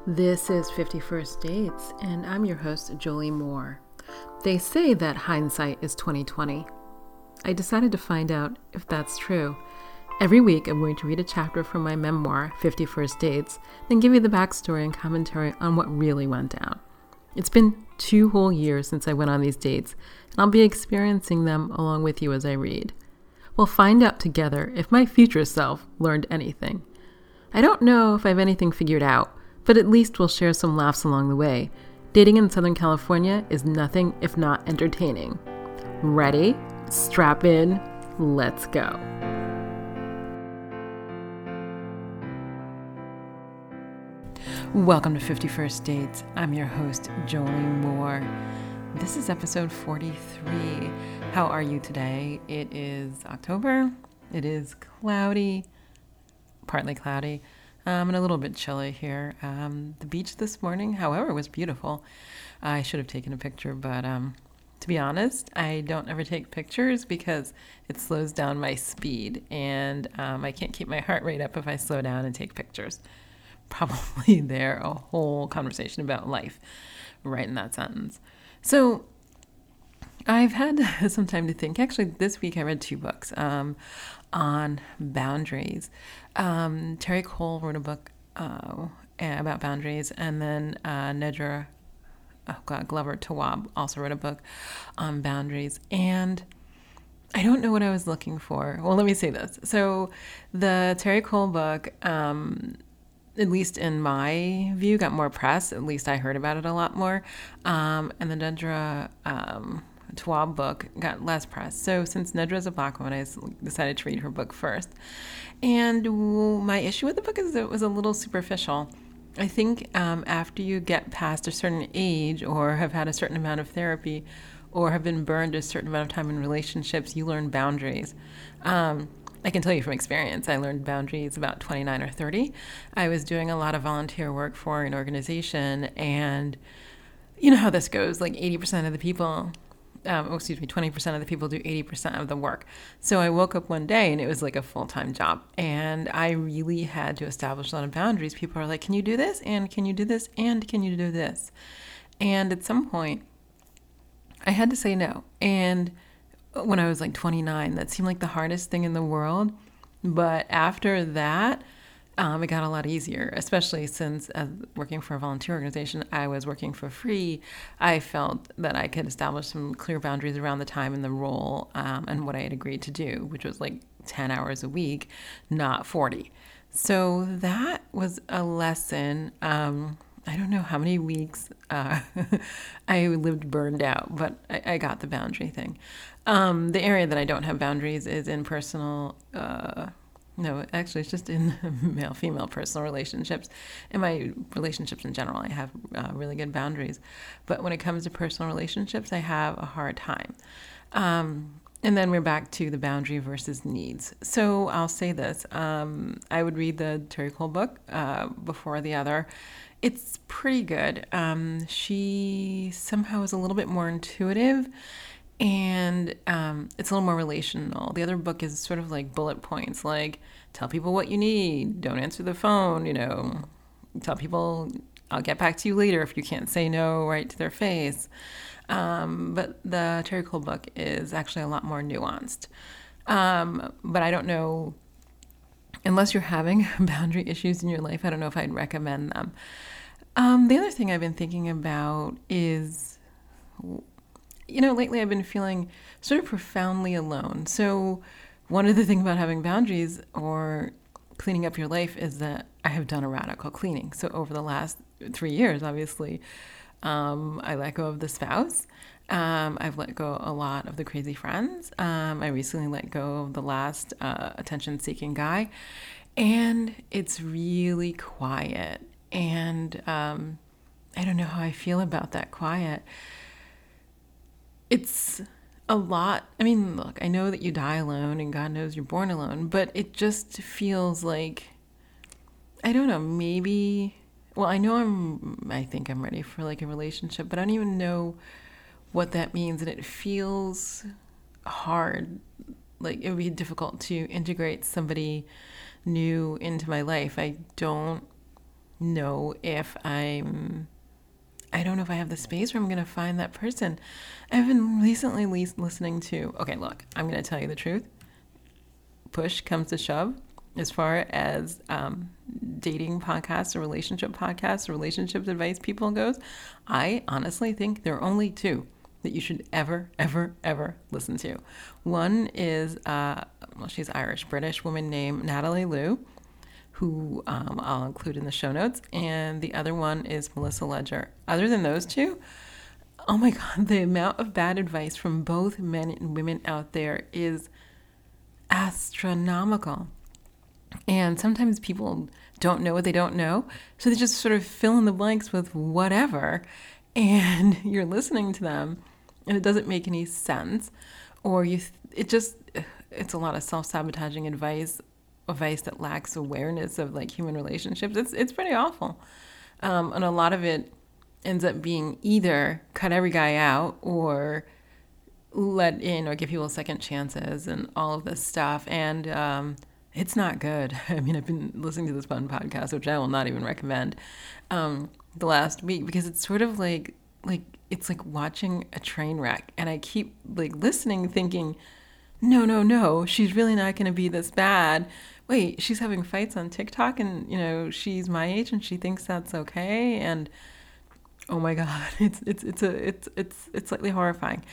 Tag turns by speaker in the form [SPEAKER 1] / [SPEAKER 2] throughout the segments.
[SPEAKER 1] This is 51st Dates, and I'm your host, Jolie Moore. They say that hindsight is 20/20. I decided to find out if that's true. Every week, I'm going to read a chapter from my memoir, 51st Dates, then give you the backstory and commentary on what really went down. It's been 2 whole years since I went on these dates, and I'll be experiencing them along with you as I read. We'll find out together if my future self learned anything. I don't know if I have anything figured out, but at least we'll share some laughs along the way. Dating in Southern California is nothing if not entertaining. Ready? Strap in. Let's go. Welcome to 51st Dates. I'm your host, Jolie Moore. This is episode 43. How are you today? It is October. It is cloudy, partly cloudy. And a little bit chilly here. The beach this morning, however, was beautiful. I should have taken a picture, but to be honest, I don't ever take pictures because it slows down my speed, and I can't keep my heart rate up if I slow down and take pictures. Probably there a whole conversation about life right in that sentence. So I've had some time to think. Actually, this week I read 2 books on boundaries. Terry Cole wrote a book about boundaries, and then Nedra Glover Tawwab also wrote a book on boundaries. And I don't know what I was looking for. Well, let me say this. So the Terry Cole book, at least in my view, got more press. At least I heard about it a lot more. And the Nedra Tawwab book got less press. So since Nedra is a Black woman, I decided to read her book first. And my issue with the book is that it was a little superficial. I think after you get past a certain age or have had a certain amount of therapy or have been burned a certain amount of time in relationships, you learn boundaries. I can tell you from experience, I learned boundaries about 29 or 30. I was doing a lot of volunteer work for an organization, and you know how this goes, like 80% of the people 20% of the people do 80% of the work. So I woke up one day and it was like a full-time job, and I really had to establish a lot of boundaries. People are like, can you do this? And can you do this? And can you do this? And at some point I had to say no. And when I was like 29, that seemed like the hardest thing in the world. But after that, it got a lot easier, especially since working for a volunteer organization, I was working for free. I felt that I could establish some clear boundaries around the time and the role and what I had agreed to do, which was like 10 hours a week, not 40. So that was a lesson. I don't know how many weeks I lived burned out, but I got the boundary thing. The area that I don't have boundaries is in personal No, actually, it's just in male-female personal relationships. In my relationships in general, I have really good boundaries. But when it comes to personal relationships, I have a hard time. And then we're back to the boundary versus needs. So I'll say this. I would read the Terry Cole book before the other. It's pretty good. She somehow is a little bit more intuitive, and it's a little more relational. The other book is sort of like bullet points, like tell people what you need, don't answer the phone, tell people I'll get back to you later if you can't say no right to their face. But the Terry Cole book is actually a lot more nuanced. But I don't know, unless you're having boundary issues in your life, I don't know if I'd recommend them. The other thing I've been thinking about is, lately I've been feeling sort of profoundly alone. So one of the things about having boundaries or cleaning up your life is that I have done a radical cleaning. So over the last 3 years, obviously, I let go of the spouse. I've let go a lot of the crazy friends. I recently let go of the last attention-seeking guy. And it's really quiet. And I don't know how I feel about that quiet. It's a lot. I mean, look, I know that you die alone and God knows you're born alone, but it just feels like, I don't know, maybe, well, I think I'm ready for like a relationship, but I don't even know what that means. And it feels hard. Like it would be difficult to integrate somebody new into my life. I don't know if I don't know if I have the space where I'm going to find that person. I've been recently listening to, okay, look, I'm going to tell you the truth. Push comes to shove as far as dating podcasts or relationship advice people goes. I honestly think there are only two that you should ever listen to. One is, she's Irish, British woman named Natalie Liu, who I'll include in the show notes. And the other one is Melissa Ledger. Other than those two, oh my God, the amount of bad advice from both men and women out there is astronomical. And sometimes people don't know what they don't know, so they just sort of fill in the blanks with whatever, and you're listening to them, and it doesn't make any sense, or it's a lot of self-sabotaging advice that lacks awareness of like human relationships. It's pretty awful, and a lot of it ends up being either cut every guy out or let in or give people second chances and all of this stuff. And it's not good. I mean, I've been listening to this fun podcast, which I will not even recommend, the last week, because it's sort of like it's like watching a train wreck. And I keep like listening, thinking, no, she's really not going to be this bad. Wait, she's having fights on TikTok, and you know she's my age, and she thinks that's okay. And oh my God, it's slightly horrifying.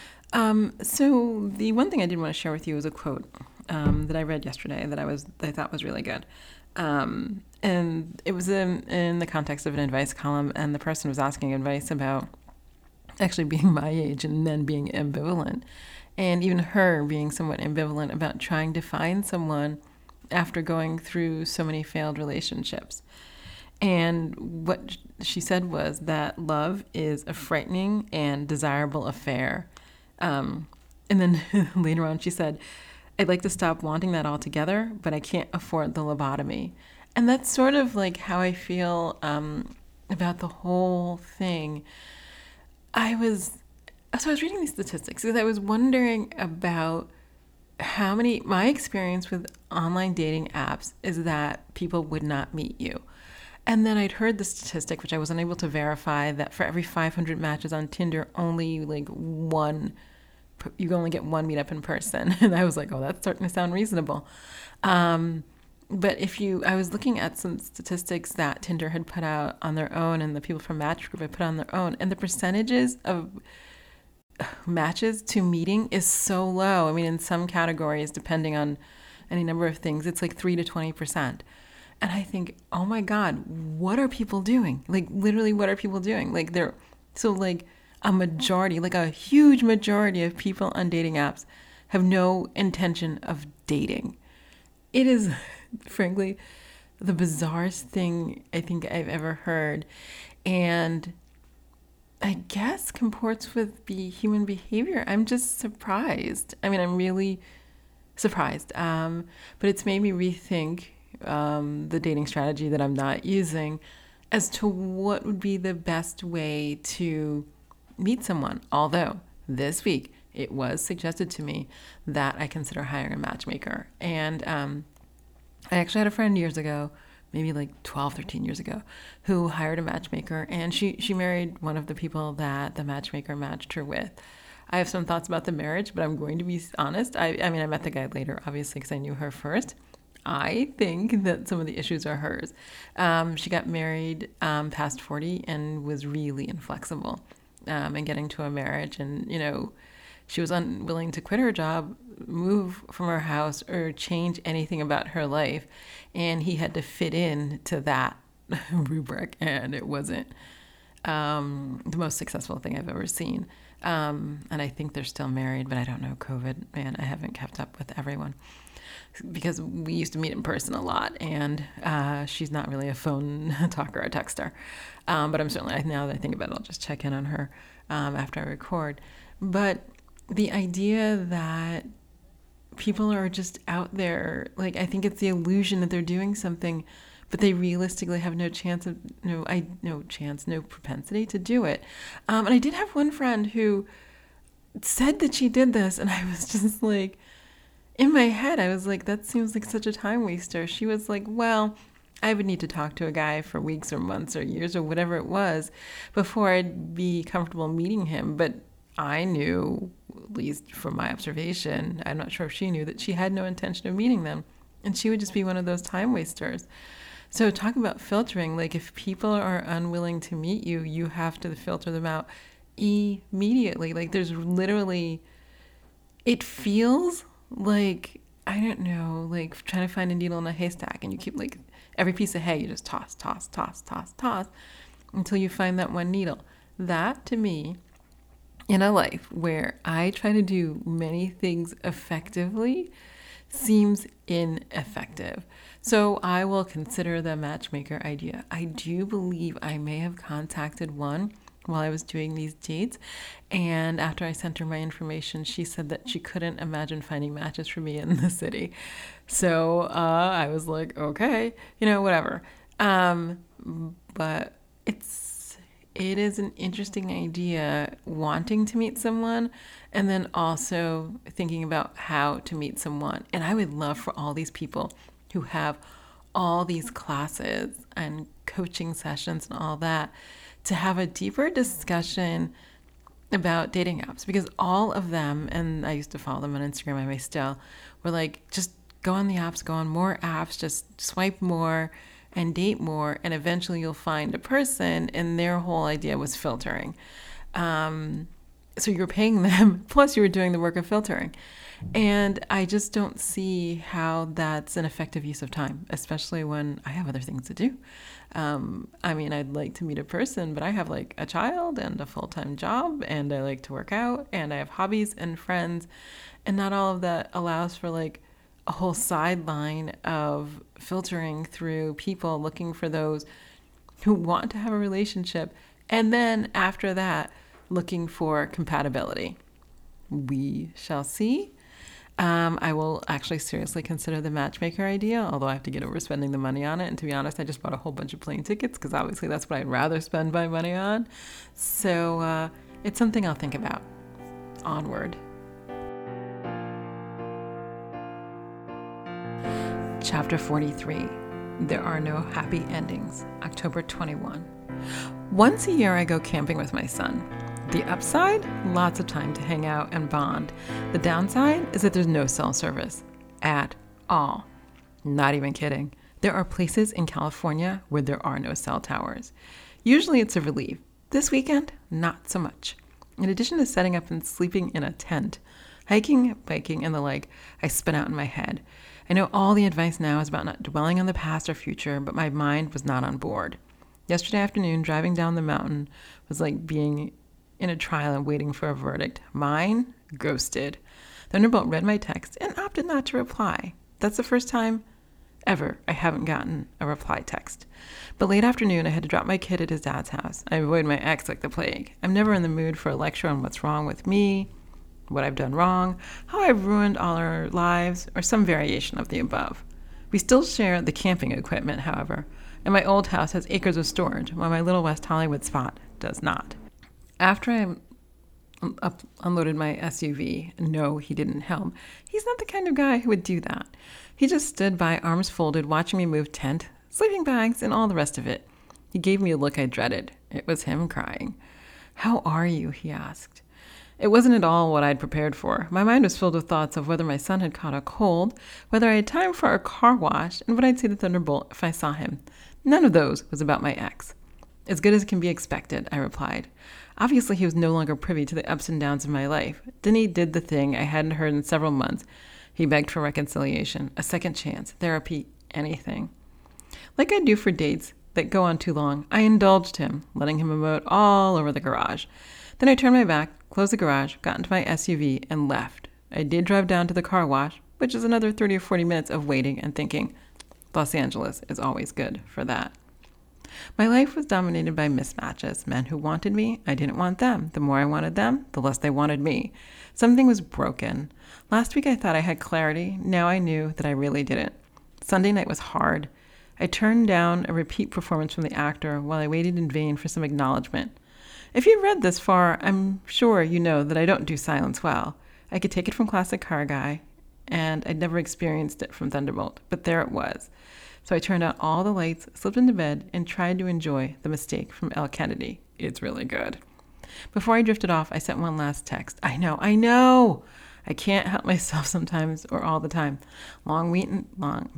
[SPEAKER 1] So the one thing I did want to share with you was a quote that I read yesterday that I thought was really good. And it was in the context of an advice column, and the person was asking advice about actually being my age and then being ambivalent, and even her being somewhat ambivalent about trying to find someone after going through so many failed relationships. And what she said was that love is a frightening and desirable affair. And then later on she said, I'd like to stop wanting that altogether, but I can't afford the lobotomy. And that's sort of like how I feel about the whole thing. I was reading these statistics because I was wondering about my experience with online dating apps is that people would not meet you. And then I'd heard the statistic, which I wasn't able to verify, that for every 500 matches on Tinder, only like you only get one meetup in person. And I was like, oh, that's starting to sound reasonable. But I was looking at some statistics that Tinder had put out on their own, and the people from Match Group had put on their own, and the percentages of matches to meeting is so low. I mean, in some categories, depending on any number of things, it's like 3 to 20%. And I think, oh my God, what are people doing? Like, literally, what are people doing? Like, a majority, like a huge majority of people on dating apps have no intention of dating. It is, frankly, the bizarrest thing I think I've ever heard. And I guess comports with human behavior. I'm just surprised. I mean, I'm really surprised. But it's made me rethink the dating strategy that I'm not using as to what would be the best way to meet someone. Although this week it was suggested to me that I consider hiring a matchmaker. And I actually had a friend years ago, maybe like 12, 13 years ago, who hired a matchmaker, and she married one of the people that the matchmaker matched her with. I have some thoughts about the marriage, but I'm going to be honest. I mean, I met the guy later, obviously, because I knew her first. I think that some of the issues are hers. She got married past 40 and was really inflexible in getting to a marriage. And, you know, she was unwilling to quit her job, move from her house, or change anything about her life. And he had to fit in to that rubric, and it wasn't the most successful thing I've ever seen. And I think they're still married, but I don't know. COVID, man, I haven't kept up with everyone, because we used to meet in person a lot, and she's not really a phone talker or texter. But I'm certainly, now that I think about it, I'll just check in on her after I record. But the idea that people are just out there, like, I think it's the illusion that they're doing something, but they realistically have no propensity to do it. And I did have one friend who said that she did this, and I was just like, in my head, I was like, that seems like such a time waster. She was like, well, I would need to talk to a guy for weeks or months or years or whatever it was before I'd be comfortable meeting him. But I knew, at least from my observation, I'm not sure if she knew, that she had no intention of meeting them. And she would just be one of those time wasters. So talk about filtering. Like, if people are unwilling to meet you, you have to filter them out immediately. Like, there's literally, it feels like, I don't know, like trying to find a needle in a haystack, and you keep, like, every piece of hay you just toss until you find that one needle. That, to me, in a life where I try to do many things effectively, seems ineffective. So I will consider the matchmaker idea. I do believe I may have contacted one while I was doing these dates, and after I sent her my information, she said that she couldn't imagine finding matches for me in the city. So I was like, okay, whatever. But it is an interesting idea, wanting to meet someone and then also thinking about how to meet someone. And I would love for all these people who have all these classes and coaching sessions and all that to have a deeper discussion about dating apps, because all of them, and I used to follow them on Instagram, I may still, were like, just go on the apps, go on more apps, just swipe more and date more, and eventually you'll find a person. And their whole idea was filtering. So you're paying them, plus you were doing the work of filtering. And I just don't see how that's an effective use of time, especially when I have other things to do. I'd like to meet a person, but I have like a child and a full-time job, and I like to work out, and I have hobbies and friends, and not all of that allows for like a whole sideline of filtering through people, looking for those who want to have a relationship, and then after that, looking for compatibility. We shall see. I will actually seriously consider the matchmaker idea, although I have to get over spending the money on it. And to be honest, I just bought a whole bunch of plane tickets because obviously that's what I'd rather spend my money on. So it's something I'll think about. Onward. Chapter 43. There are no happy endings. October 21. Once a year I go camping with my son. The upside? Lots of time to hang out and bond. The downside is that there's no cell service. At all. Not even kidding. There are places in California where there are no cell towers. Usually it's a relief. This weekend, not so much. In addition to setting up and sleeping in a tent, hiking, biking, and the like, I spin out in my head. I know all the advice now is about not dwelling on the past or future, but my mind was not on board. Yesterday afternoon, driving down the mountain was like being in a trial and waiting for a verdict. Mine, ghosted. Thunderbolt read my text and opted not to reply. That's the first time ever I haven't gotten a reply text. But late afternoon, I had to drop my kid at his dad's house. I avoid my ex like the plague. I'm never in the mood for a lecture on what's wrong with me, what I've done wrong, how I've ruined all our lives, or some variation of the above. We still share the camping equipment, however, and my old house has acres of storage, while my little West Hollywood spot does not. After I unloaded my SUV, no, he didn't help. He's not the kind of guy who would do that. He just stood by, arms folded, watching me move tent, sleeping bags, and all the rest of it. He gave me a look I dreaded. It was him crying. "How are you?" he asked. It wasn't at all what I'd prepared for. My mind was filled with thoughts of whether my son had caught a cold, whether I had time for a car wash, and what I'd say to Thunderbolt if I saw him. None of those was about my ex. "As good as can be expected," I replied. Obviously, he was no longer privy to the ups and downs of my life. Denny did the thing I hadn't heard in several months. He begged for reconciliation, a second chance, therapy, anything. Like I do for dates that go on too long, I indulged him, letting him emote all over the garage. Then I turned my back, closed the garage, got into my SUV, and left. I did drive down to the car wash, which is another 30 or 40 minutes of waiting and thinking. Los Angeles is always good for that. My life was dominated by mismatches, men who wanted me, I didn't want them. The more I wanted them, the less they wanted me. Something was broken. Last week I thought I had clarity. Now I knew that I really didn't. Sunday night was hard. I turned down a repeat performance from the actor while I waited in vain for some acknowledgement. If you've read this far, I'm sure you know that I don't do silence well. I could take it from Classic Car Guy, and I'd never experienced it from Thunderbolt, but there it was. So I turned out all the lights, slipped into bed, and tried to enjoy The Mistake from Elle Kennedy. It's really good. Before I drifted off, I sent one last text. I know. I can't help myself sometimes or all the time. Long weekend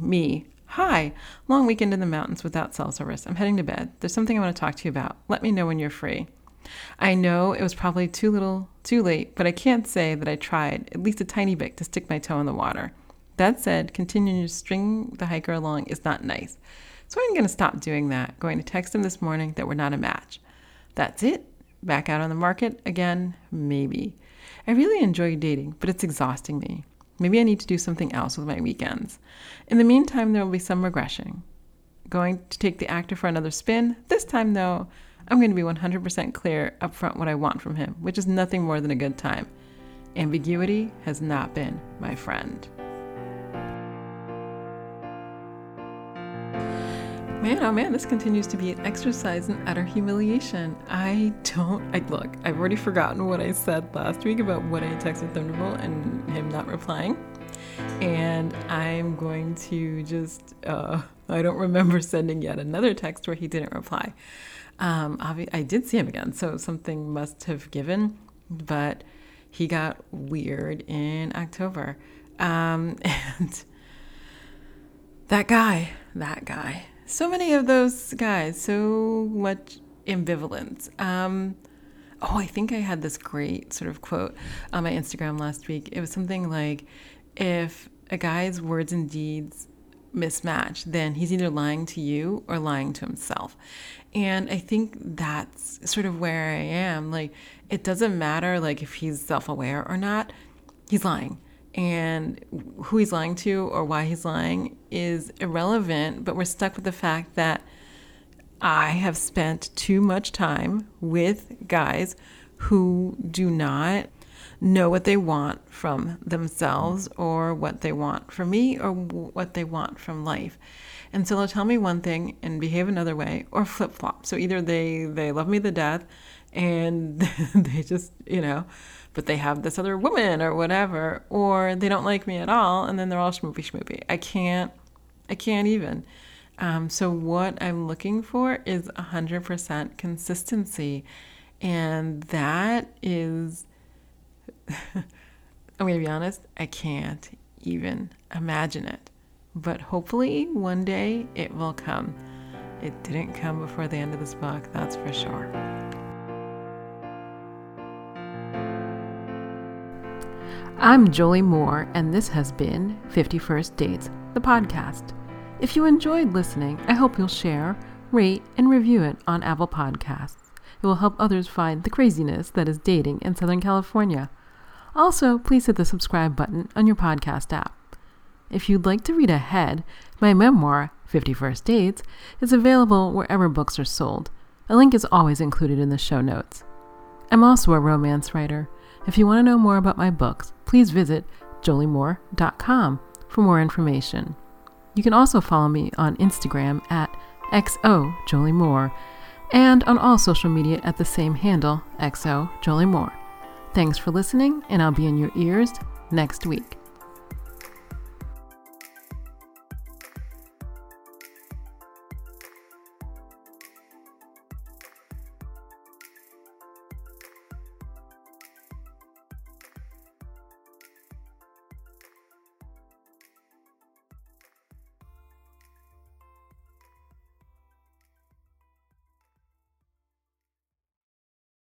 [SPEAKER 1] in the mountains without cell service. I'm heading to bed. There's something I want to talk to you about. Let me know when you're free. I know it was probably too late, but I can't say that I tried at least a tiny bit to stick my toe in the water. That said, continuing to string the hiker along is not nice. So I'm going to stop doing that. Going to text him this morning that we're not a match. That's it. Back out on the market again? Maybe. I really enjoy dating, but it's exhausting me. Maybe I need to do something else with my weekends. In the meantime, there will be some regression. Going to take the actor for another spin. This time, though, I'm going to be 100% clear up front what I want from him, which is nothing more than a good time. Ambiguity has not been my friend. Man, oh man, this continues to be an exercise in utter humiliation. Look, I've already forgotten what I said last week about what I texted Thunderbolt and him not replying. And I'm going to just, I don't remember sending yet another text where he didn't reply. I did see him again, so something must have given, but he got weird in October. And that guy. So many of those guys, so much ambivalence. I think I had this great sort of quote on my Instagram last week. It was something like, if a guy's words and deeds mismatch, then he's either lying to you or lying to himself. And I think that's sort of where I am. Like, it doesn't matter like if he's self-aware or not, he's lying. And who he's lying to or why he's lying is irrelevant, but we're stuck with the fact that I have spent too much time with guys who do not know what they want from themselves or what they want from me or what they want from life. And so they'll tell me one thing and behave another way, or flip-flop. So either they love me to death and they just, but they have this other woman or whatever, or they don't like me at all, and then they're all schmoopy. I can't even. So what I'm looking for is 100% consistency, and that is, I'm going to be honest, I can't even imagine it. But hopefully one day it will come. It didn't come before the end of this book, that's for sure. I'm Jolie Moore, and this has been 51st Dates, the podcast. If you enjoyed listening, I hope you'll share, rate, and review it on Apple Podcasts. It will help others find the craziness that is dating in Southern California. Also, please hit the subscribe button on your podcast app. If you'd like to read ahead, my memoir, 51st Dates, is available wherever books are sold. A link is always included in the show notes. I'm also a romance writer. If you want to know more about my books, please visit joliemoore.com for more information. You can also follow me on Instagram at xojoliemoore and on all social media at the same handle, xojoliemoore. Thanks for listening, and I'll be in your ears next week.